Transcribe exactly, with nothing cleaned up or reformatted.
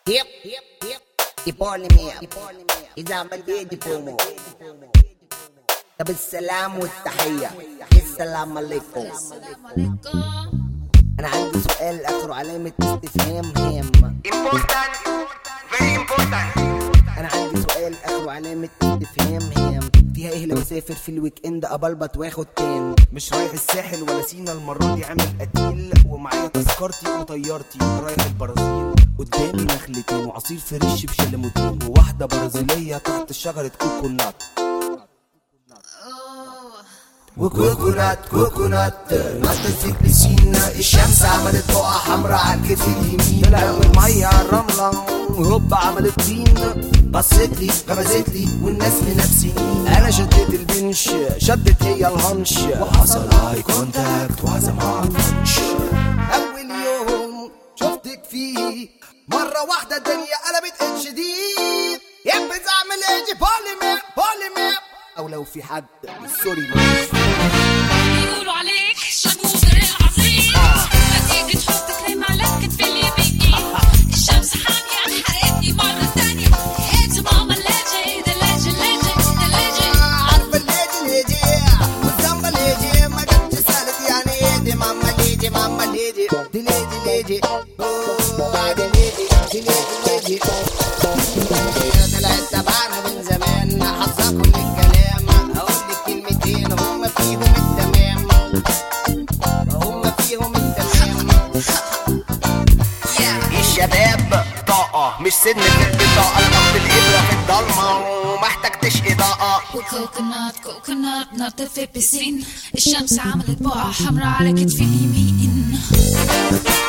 Yep, yep, yep. يبوليميا إذا عمل بيدي بومو. طب السلام والتحية. السلام عليكم. أنا عندي سؤال آخره علامة استفهام هام. Important, very important. أنا عندي سؤال آخره علامة استفهام هام. فيها إيه لو أسافر في الويك إند أبلبط وآخد تان؟ مش رايح الساحل ولا سينا المرة دي، عامل قتيل ومعايا تذكرتي وطيارتي رايح البرازيل. قدامي نخلتين وعصير فريش بشلموتين وواحدة برازيلية تحت شجرة كوكونات. وكوكونات كوكونات نطت في البسينة، الشمس عملت بقعة حمرا على الكتف اليمين. طلع من المية على الرملة هوب عملت طين، بصت لي غمزت لي والناس منافسين. انا شديت البنش شدت هي الهنش، وحصل هاي كونتاكت وعزمها على الفنش. اول يوم شفتك فيه مرة واحدة الدنيا قلبت اتش دي. يب تعمل ايجي بوليمير بوليمير، او لو في حد سوري مش بيقولوا عليك شموذر العظيم، ما تيجي تحط كريم على كتف اليمين. الشمس حامية حرقتني مرة تانية. انت ماما اللاجي ده اللاجي اللاجي ده اللاجي. عارفة الليجي الليجي والزنبة الليجي، ما جبت سالت يعني ايه دي ماما الليجي ماما الليجي دي ليجي ليجي بعد الليجي دي ليجي ليجي. طلعت تبعنا من زمان حافظة كل الكلام، هقول لك كلمتين هم فيهم التمام هم فيهم التمام. الشباب طاقة مش سن في البطاقة، الخط الإبرة في الضلمة ومحتاجتش إضاءة. وكوكونات كوكونات نط في بسين، الشمس عملت بقعة حمراء على كتفي اليمين.